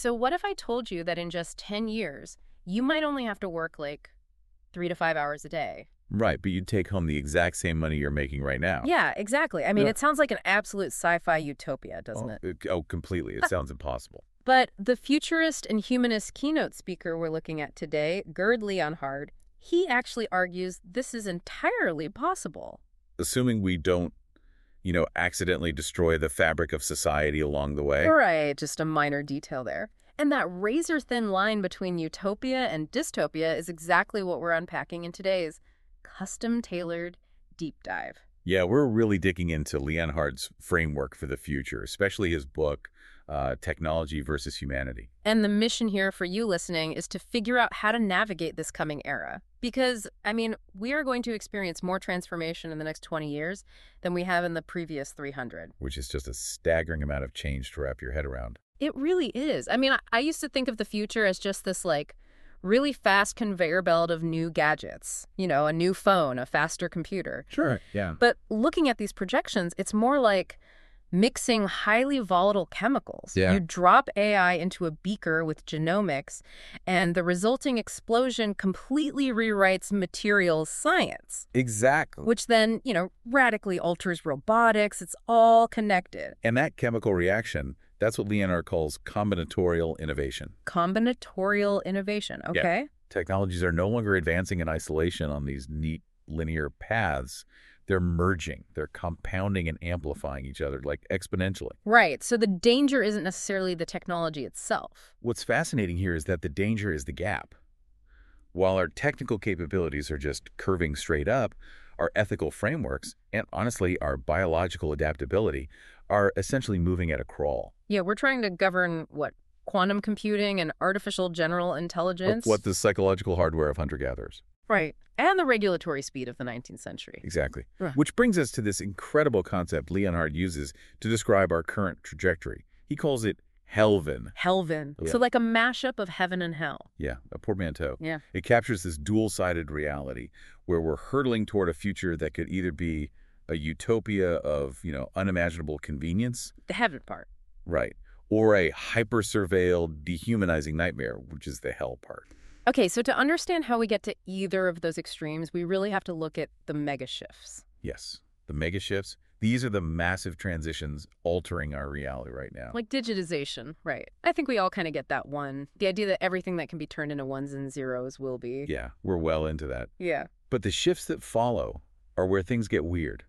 So what if I told you that in just 10 years, you might only have to work like 3 to 5 hours a day? Right, but you'd take home the exact same money you're making right now. Yeah, exactly. I mean, Yeah. it sounds like an absolute sci-fi utopia, doesn't Oh, it? completely. It sounds impossible. But the futurist and humanist keynote speaker we're looking at today, Gerd Leonhard, he actually argues this is entirely possible. Assuming we don't, accidentally destroy the fabric of society along the way. Right, just a minor detail there. And that razor-thin line between utopia and dystopia is exactly what we're unpacking in today's custom-tailored deep dive. Yeah, we're really digging into Leonhard's framework for the future, especially his book, Technology versus Humanity. And the mission here for you listening is to figure out how to navigate this coming era. Because, I mean, we are going to experience more transformation in the next 20 years than we have in the previous 300. Which is just a staggering amount of change to wrap your head around. It really is. I mean, I used to think of the future as just this, like, really fast conveyor belt of new gadgets. You know, a new phone, a faster computer. Sure, yeah. But looking at these projections, it's more like mixing highly volatile chemicals. Yeah. You drop AI into a beaker with genomics, and the resulting explosion completely rewrites materials science, Exactly. which then, radically alters robotics. It's all connected. And that chemical reaction, that's what Leonhard calls combinatorial innovation. Combinatorial innovation, okay? Technologies are no longer advancing in isolation on these neat linear paths. They're merging, they're compounding and amplifying each other, like exponentially. Right, so the danger isn't necessarily the technology itself. What's fascinating here is that the danger is the gap. While our technical capabilities are just curving straight up, our ethical frameworks, and honestly, our biological adaptability, are essentially moving at a crawl. Yeah, we're trying to govern, quantum computing and artificial general intelligence? What the psychological hardware of hunter-gatherers. Right. And the regulatory speed of the 19th century. Exactly. Right. Which brings us to this incredible concept Leonhard uses to describe our current trajectory. He calls it Helven. Helven. Yeah. So like a mashup of heaven and hell. Yeah, a portmanteau. Yeah. It captures this dual-sided reality where we're hurtling toward a future that could either be a utopia of, unimaginable convenience. The heaven part. Right. Or a hyper-surveilled, dehumanizing nightmare, which is the hell part. Okay, so to understand how we get to either of those extremes, we really have to look at the mega shifts. Yes, the mega shifts. These are the massive transitions altering our reality right now. Like digitization, right. I think we all kind of get that one. The idea that everything that can be turned into ones and zeros will be. Yeah, we're well into that. Yeah. But the shifts that follow are where things get weird.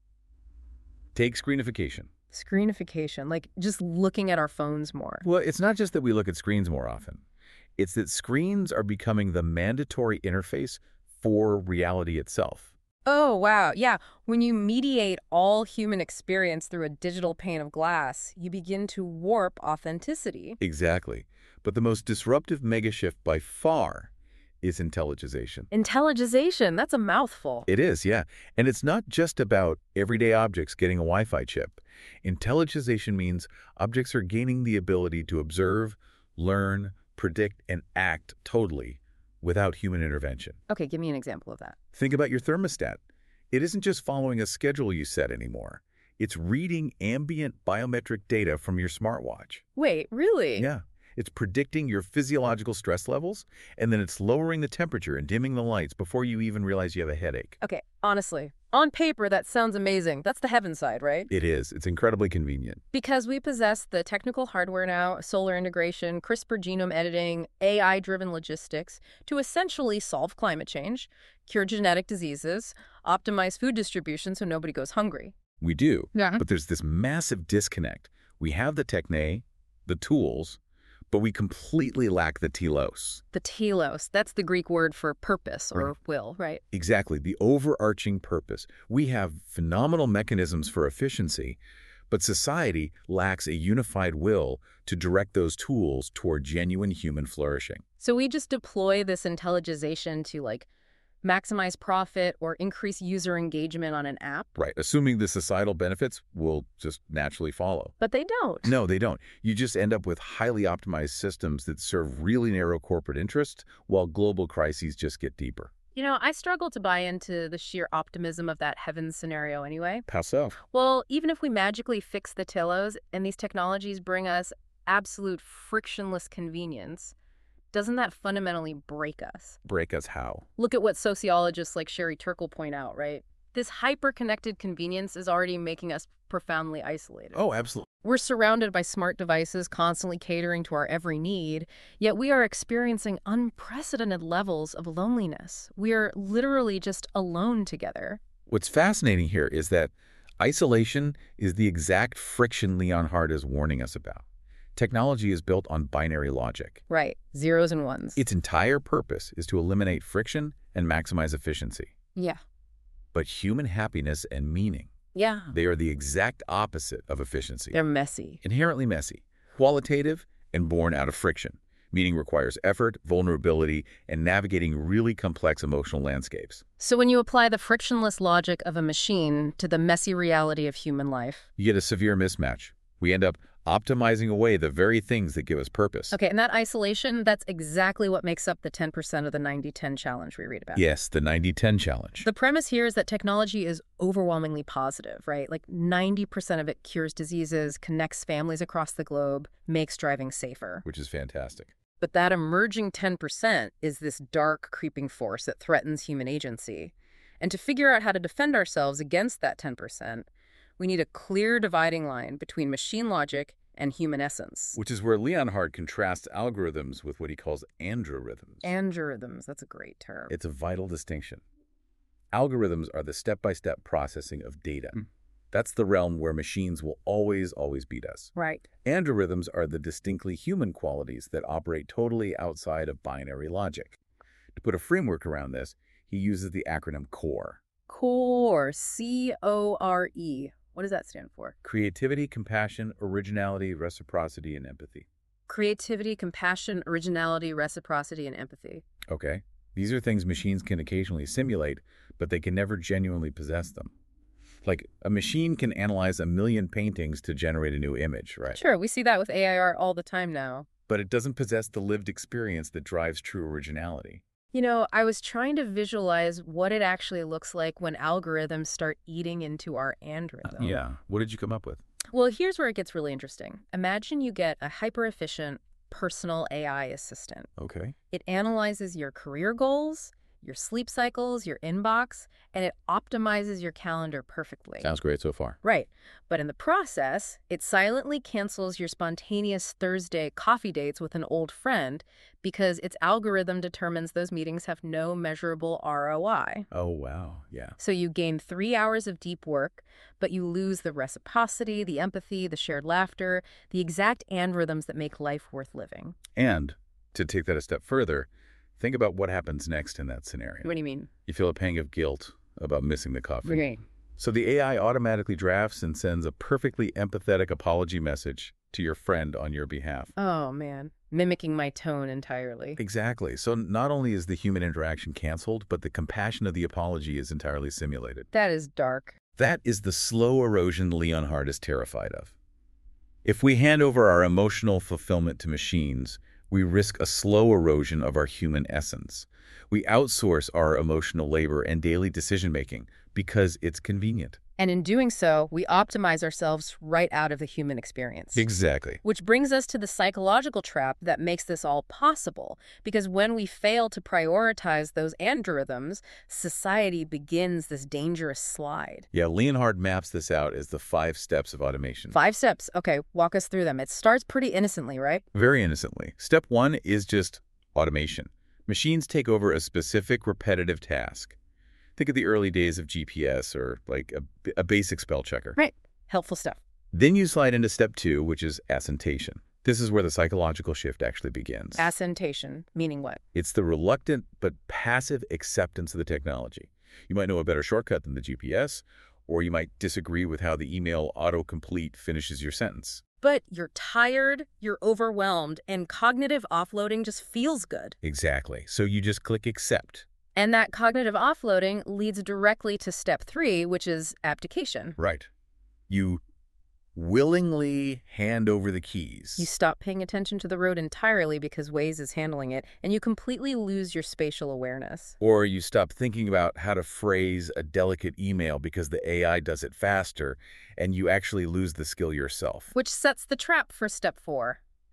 Take screenification. Screenification, like just looking at our phones more. Well, it's not just that we look at screens more often. It's that screens are becoming the mandatory interface for reality itself. Oh, wow. Yeah. When you mediate all human experience through a digital pane of glass, you begin to warp authenticity. Exactly. But the most disruptive megashift by far is intelligization. Intelligization, that's a mouthful. It is, yeah. And it's not just about everyday objects getting a Wi-Fi chip. Intelligization means objects are gaining the ability to observe, learn, predict, and act totally without human intervention. Okay, give me an example of that. Think about your thermostat. It isn't just following a schedule you set anymore. It's reading ambient biometric data from your smartwatch. Wait, really? Yeah. It's predicting your physiological stress levels, and then it's lowering the temperature and dimming the lights before you even realize you have a headache. Okay, honestly, on paper, that sounds amazing. That's the heaven side, right? It is. It's incredibly convenient. Because we possess the technical hardware now, solar integration, CRISPR genome editing, AI-driven logistics, to essentially solve climate change, cure genetic diseases, optimize food distribution so nobody goes hungry. We do. Yeah. But there's this massive disconnect. We have the techne, the tools, but we completely lack the telos. The telos, that's the Greek word for purpose or Right. will, right? Exactly, the overarching purpose. We have phenomenal mechanisms for efficiency, but society lacks a unified will to direct those tools toward genuine human flourishing. So we just deploy this intelligization to maximize profit or increase user engagement on an app, Right, assuming the societal benefits will just naturally follow. but they don't. No, they don't. You just end up with highly optimized systems that serve really narrow corporate interests while global crises just get deeper. I struggle to buy into the sheer optimism of that heaven scenario anyway. How so? Well, even if we magically fix the telos and these technologies bring us absolute frictionless convenience, doesn't that fundamentally break us? Break us how? Look at what sociologists like Sherry Turkle point out, right? This hyper-connected convenience is already making us profoundly isolated. Oh, absolutely. We're surrounded by smart devices constantly catering to our every need, yet we are experiencing unprecedented levels of loneliness. We are literally just alone together. What's fascinating here is that isolation is the exact friction Leon Hart is warning us about. Technology is built on binary logic. Right, zeros and ones. Its entire purpose is to eliminate friction and maximize efficiency. Yeah. But human happiness and meaning, Yeah. they are the exact opposite of efficiency. They're messy. Inherently messy, qualitative, and born out of friction. Meaning requires effort, vulnerability, and navigating really complex emotional landscapes. So when you apply the frictionless logic of a machine to the messy reality of human life. You get a severe mismatch. We end up optimizing away the very things that give us purpose. Okay, and that isolation, that's exactly what makes up the 10% of the 90-10 challenge we read about. Yes, the 90-10 challenge. The premise here is that technology is overwhelmingly positive, right? Like 90% of it cures diseases, connects families across the globe, makes driving safer. Which is fantastic. But that emerging 10% is this dark, creeping force that threatens human agency. And to figure out how to defend ourselves against that 10%, we need a clear dividing line between machine logic and human essence. Which is where Leon Hart contrasts algorithms with what he calls androrhythms. Androrhythms, that's a great term. It's a vital distinction. Algorithms are the step-by-step processing of data. That's the realm where machines will always beat us. Right. Androrhythms are the distinctly human qualities that operate totally outside of binary logic. To put a framework around this, he uses the acronym CORE. CORE, C-O-R-E. What does that stand for? Creativity, compassion, originality, reciprocity, and empathy. Creativity, compassion, originality, reciprocity, and empathy. Okay. These are things machines can occasionally simulate, but they can never genuinely possess them. Like, a machine can analyze 1 million paintings to generate a new image, right? Sure, we see that with AI art all the time now. But it doesn't possess the lived experience that drives true originality. You know, I was trying to visualize what it actually looks like when algorithms start eating into our andrhythm. Yeah. What did you come up with? Well, here's where it gets really interesting. Imagine you get a hyper-efficient personal AI assistant. Okay. It analyzes your career goals, your sleep cycles, your inbox, and it optimizes your calendar perfectly. Sounds great so far. Right. But in the process, it silently cancels your spontaneous Thursday coffee dates with an old friend because its algorithm determines those meetings have no measurable ROI. Oh, wow. Yeah. So you gain 3 hours of deep work, but you lose the reciprocity, the empathy, the shared laughter, the exact andrhythms that make life worth living. And to take that a step further, think about what happens next in that scenario. What do you mean? You feel a pang of guilt about missing the coffee. Okay. So the AI automatically drafts and sends a perfectly empathetic apology message to your friend on your behalf. Oh, man. Mimicking my tone entirely. Exactly. So not only is the human interaction canceled, but the compassion of the apology is entirely simulated. That is dark. That is the slow erosion Leon Hart is terrified of. If we hand over our emotional fulfillment to machines, we risk a slow erosion of our human essence. We outsource our emotional labor and daily decision-making because it's convenient. And in doing so, we optimize ourselves right out of the human experience. Exactly. Which brings us to the psychological trap that makes this all possible. Because when we fail to prioritize those andrhythms, society begins this dangerous slide. Yeah, Leon Hart maps this out as the 5 steps of automation. 5 steps. Okay, walk us through them. It starts pretty innocently, right? Very innocently. Step 1 is just automation. Machines take over a specific repetitive task. Think of the early days of GPS or like a basic spell checker. Right. Helpful stuff. Then you slide into step 2, which is assentation. This is where the psychological shift actually begins. Assentation, meaning what? It's the reluctant but passive acceptance of the technology. You might know a better shortcut than the GPS, or you might disagree with how the email autocomplete finishes your sentence. But you're tired, you're overwhelmed, and cognitive offloading just feels good. Exactly. So you just click accept. And that cognitive offloading leads directly to step 3, which is abdication. Right. You willingly hand over the keys. You stop paying attention to the road entirely because Waze is handling it, and you completely lose your spatial awareness. Or you stop thinking about how to phrase a delicate email because the AI does it faster, and you actually lose the skill yourself. Which sets the trap for step 4.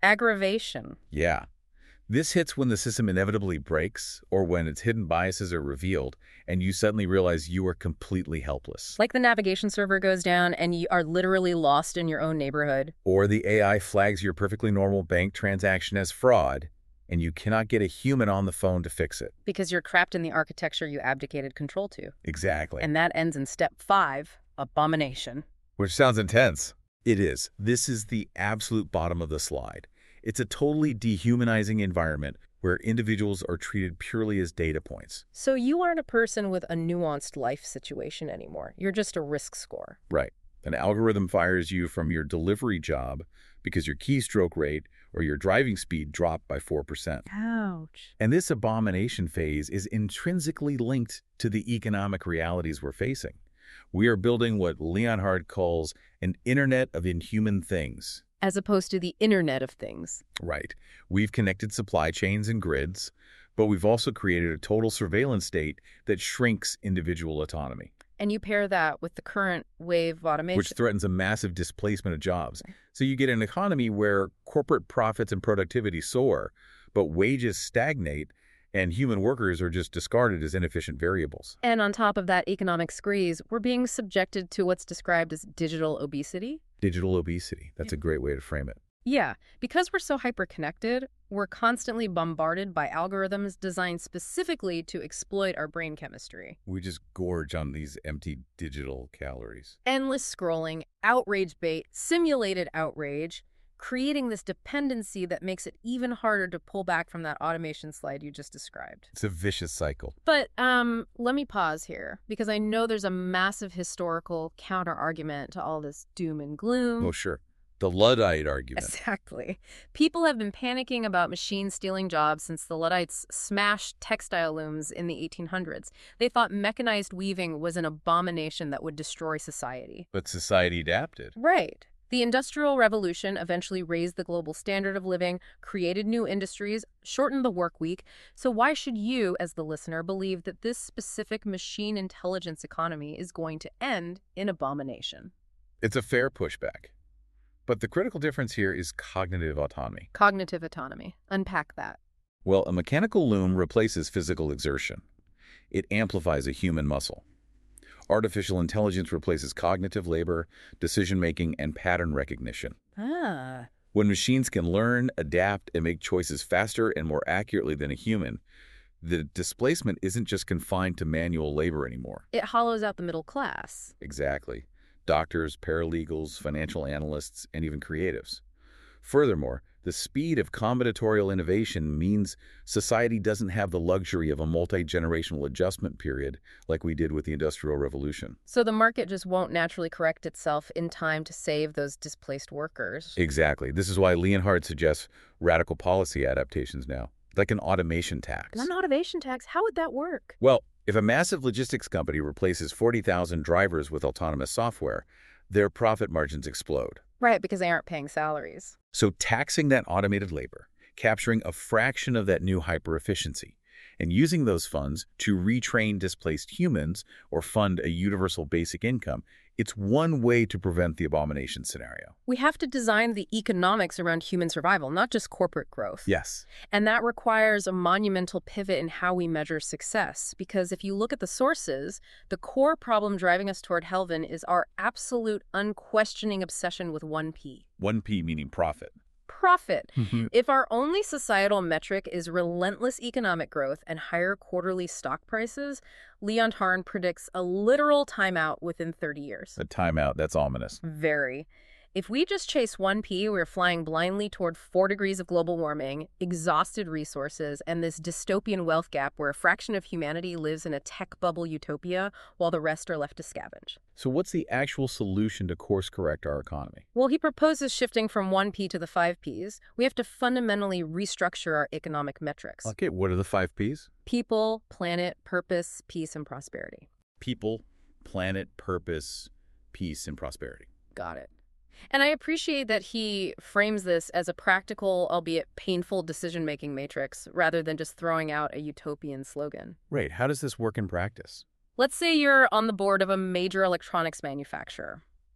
Aggravation. Yeah. This hits when the system inevitably breaks or when its hidden biases are revealed and you suddenly realize you are completely helpless. Like the navigation server goes down and you are literally lost in your own neighborhood. Or the AI flags your perfectly normal bank transaction as fraud and you cannot get a human on the phone to fix it. Because you're trapped in the architecture you abdicated control to. Exactly. And that ends in step 5, abomination. Which sounds intense. It is. This is the absolute bottom of the slide. It's a totally dehumanizing environment where individuals are treated purely as data points. So you aren't a person with a nuanced life situation anymore. You're just a risk score. Right. An algorithm fires you from your delivery job because your keystroke rate or your driving speed dropped by 4%. Ouch. And this abomination phase is intrinsically linked to the economic realities we're facing. We are building what Leonhard calls an Internet of Inhuman Things. As opposed to the Internet of Things. Right. We've connected supply chains and grids, but we've also created a total surveillance state that shrinks individual autonomy. And you pair that with the current wave of automation. Which threatens a massive displacement of jobs. So you get an economy where corporate profits and productivity soar, but wages stagnate and human workers are just discarded as inefficient variables. And on top of that economic squeeze, we're being subjected to what's described as digital obesity. Digital obesity. That's a great way to frame it. Yeah, because we're so hyper-connected, we're constantly bombarded by algorithms designed specifically to exploit our brain chemistry. We just gorge on these empty digital calories. Endless scrolling, outrage bait, simulated outrage, creating this dependency that makes it even harder to pull back from that automation slide you just described. It's a vicious cycle. But let me pause here, because I know there's a massive historical counter-argument to all this doom and gloom. Oh, sure. The Luddite argument. Exactly. People have been panicking about machines stealing jobs since the Luddites smashed textile looms in the 1800s. They thought mechanized weaving was an abomination that would destroy society. But society adapted. Right. The Industrial Revolution eventually raised the global standard of living, created new industries, shortened the work week. So why should you, as the listener, believe that this specific machine intelligence economy is going to end in abomination? It's a fair pushback. But the critical difference here is cognitive autonomy. Cognitive autonomy. Unpack that. Well, a mechanical loom replaces physical exertion. It amplifies a human muscle. Artificial intelligence replaces cognitive labor, decision-making, and pattern recognition. Ah. When machines can learn, adapt, and make choices faster and more accurately than a human, the displacement isn't just confined to manual labor anymore. It hollows out the middle class. Exactly. Doctors, paralegals, financial analysts, and even creatives. Furthermore, the speed of combinatorial innovation means society doesn't have the luxury of a multi-generational adjustment period like we did with the Industrial Revolution. So the market just won't naturally correct itself in time to save those displaced workers. Exactly. This is why Leonhard suggests radical policy adaptations now, like an automation tax. An automation tax? How would that work? Well, if a massive logistics company replaces 40,000 drivers with autonomous software, their profit margins explode. Right, because they aren't paying salaries. So taxing that automated labor, capturing a fraction of that new hyper-efficiency, and using those funds to retrain displaced humans or fund a universal basic income, it's one way to prevent the abomination scenario. We have to design the economics around human survival, not just corporate growth. Yes. And that requires a monumental pivot in how we measure success. Because if you look at the sources, the core problem driving us toward Helvin is our absolute, unquestioning obsession with 1P. 1P meaning profit. Profit. If our only societal metric is relentless economic growth and higher quarterly stock prices, Leonhard predicts a literal timeout within 30 years. A timeout, that's ominous. Very. If we just chase 1P, we're flying blindly toward 4 degrees of global warming, exhausted resources, and this dystopian wealth gap where a fraction of humanity lives in a tech bubble utopia while the rest are left to scavenge. So what's the actual solution to course correct our economy? Well, he proposes shifting from 1P to the 5Ps. We have to fundamentally restructure our economic metrics. Okay, what are the 5 Ps? People, planet, purpose, peace, and prosperity. People, planet, purpose, peace, and prosperity. Got it. And I appreciate that he frames this as a practical, albeit painful, decision-making matrix rather than just throwing out a utopian slogan. Right. How does this work in practice? Let's say you're on the board of a major electronics manufacturer.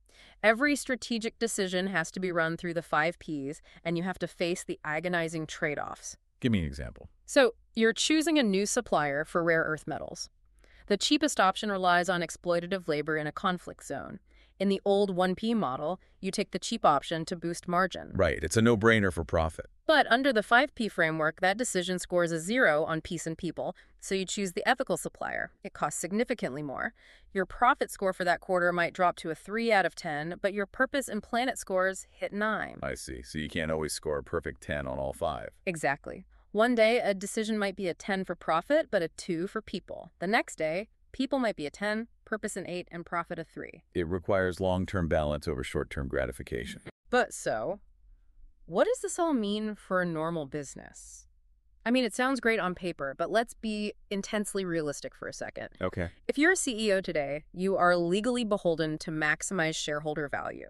Every strategic decision has to be run through the 5 Ps, and you have to face the agonizing trade-offs. Give me an example. So, you're choosing a new supplier for rare earth metals. The cheapest option relies on exploitative labor in a conflict zone. In the old 1P model, you take the cheap option to boost margin. Right, it's a no-brainer for profit. But under the 5P framework, that decision scores a 0 on peace and people, so you choose the ethical supplier. It costs significantly more. Your profit score for that quarter might drop to a 3 out of 10, but your purpose and planet scores hit 9. I see. So you can't always score a perfect 10 on all 5. Exactly. One day, a decision might be a 10 for profit, but a 2 for people. The next day, people might be a 10, purpose an 8, and profit a 3. It requires long-term balance over short-term gratification. But so, what does this all mean for a normal business? I mean, it sounds great on paper, but let's be intensely realistic for a second. Okay. If you're a CEO today, you are legally beholden to maximize shareholder value.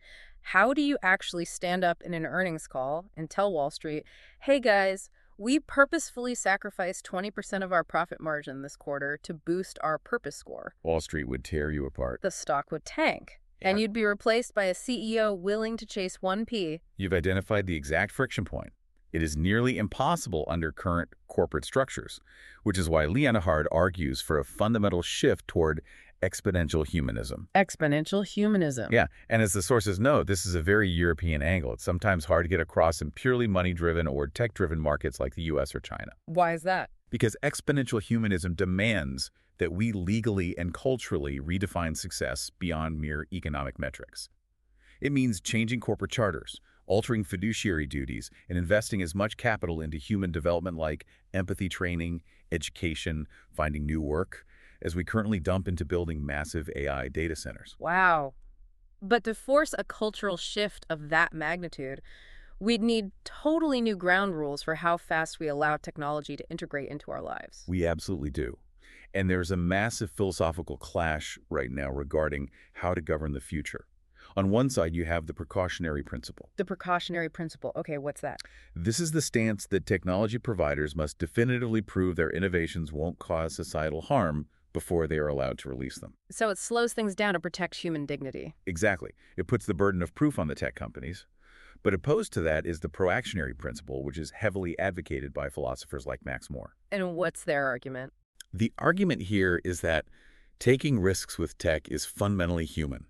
How do you actually stand up in an earnings call and tell Wall Street, hey guys, we purposefully sacrificed 20% of our profit margin this quarter to boost our purpose score? Wall Street would tear you apart. The stock would tank, and you'd be replaced by a CEO willing to chase 1P. You've identified the exact friction point. It is nearly impossible under current corporate structures, which is why Leonhard argues for a fundamental shift toward exponential humanism. Exponential humanism. Yeah, and as the sources note, this is a very European angle. It's sometimes hard to get across in purely money-driven or tech-driven markets like the US or China. Why is that? Because exponential humanism demands that we legally and culturally redefine success beyond mere economic metrics. It means changing corporate charters, altering fiduciary duties, and investing as much capital into human development like empathy training, education, finding new work, as we currently dump into building massive AI data centers. Wow. But to force a cultural shift of that magnitude, we'd need totally new ground rules for how fast we allow technology to integrate into our lives. We absolutely do. And there's a massive philosophical clash right now regarding how to govern the future. On one side, you have the precautionary principle. The precautionary principle. Okay, what's that? This is the stance that technology providers must definitively prove their innovations won't cause societal harm before they are allowed to release them. So it slows things down to protect human dignity. Exactly. It puts the burden of proof on the tech companies. But opposed to that is the proactionary principle, which is heavily advocated by philosophers like Max Moore. And what's their argument? The argument here is that taking risks with tech is fundamentally human.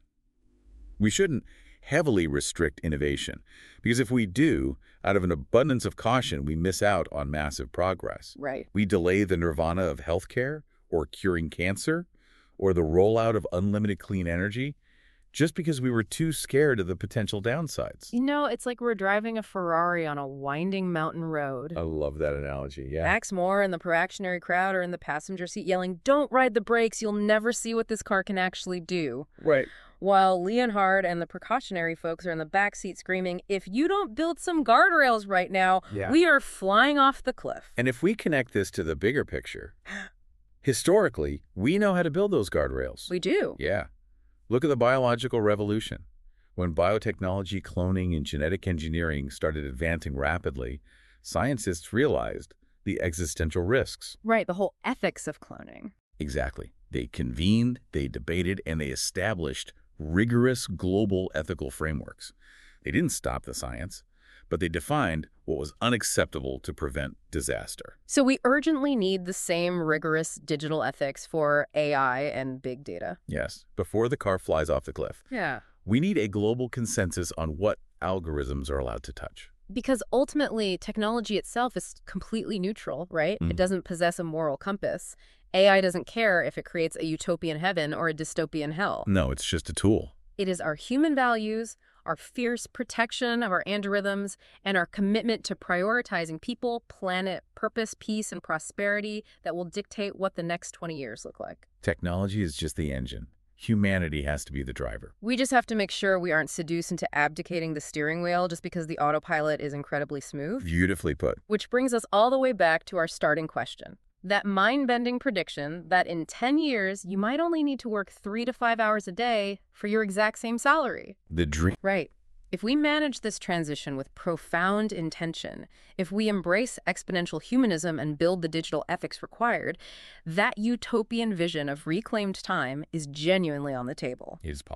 We shouldn't heavily restrict innovation, because if we do, out of an abundance of caution, we miss out on massive progress. Right. We delay the nirvana of healthcare, or curing cancer, or the rollout of unlimited clean energy, just because we were too scared of the potential downsides. You know, it's like we're driving a Ferrari on a winding mountain road. I love that analogy, yeah. Max Moore and the proactionary crowd are in the passenger seat yelling, "Don't ride the brakes, you'll never see what this car can actually do." Right. While Leonhard and the precautionary folks are in the backseat screaming, "If you don't build some guardrails right now, we are flying off the cliff." And if we connect this to the bigger picture, historically, we know how to build those guardrails. We do. Yeah. Look at the biological revolution. When biotechnology, cloning, and genetic engineering started advancing rapidly, scientists realized the existential risks. Right, the whole ethics of cloning. Exactly. They convened, they debated, and they established rigorous global ethical frameworks. They didn't stop the science, but they defined what was unacceptable to prevent disaster. So we urgently need the same rigorous digital ethics for AI and big data. Yes, before the car flies off the cliff. Yeah. We need a global consensus on what algorithms are allowed to touch. Because ultimately, technology itself is completely neutral, right? It doesn't possess a moral compass. AI doesn't care if it creates a utopian heaven or a dystopian hell. No, it's just a tool. It is our human values, our fierce protection of our algorithms, and our commitment to prioritizing people, planet, purpose, peace, and prosperity that will dictate what the next 20 years look like. Technology is just the engine. Humanity has to be the driver. We just have to make sure we aren't seduced into abdicating the steering wheel just because the autopilot is incredibly smooth. Beautifully put. Which brings us all the way back to our starting question. That mind-bending prediction that in 10 years, you might only need to work 3 to 5 hours a day for your exact same salary. The dream. Right. If we manage this transition with profound intention, if we embrace exponential humanism and build the digital ethics required, that utopian vision of reclaimed time is genuinely on the table. It is possible.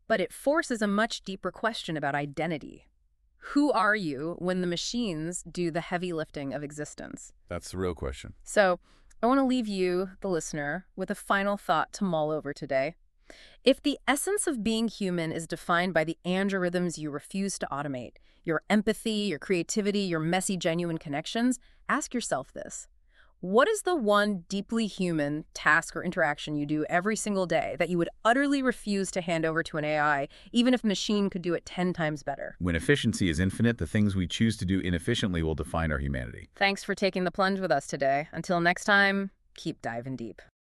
But it forces a much deeper question about identity. Who are you when the machines do the heavy lifting of existence? That's the real question. So, I want to leave you, the listener, with a final thought to mull over today. If the essence of being human is defined by the algorithms you refuse to automate, your empathy, your creativity, your messy, genuine connections, ask yourself this. What is the one deeply human task or interaction you do every single day that you would utterly refuse to hand over to an AI, even if a machine could do it 10 times better? When efficiency is infinite, the things we choose to do inefficiently will define our humanity. Thanks for taking the plunge with us today. Until next time, keep diving deep.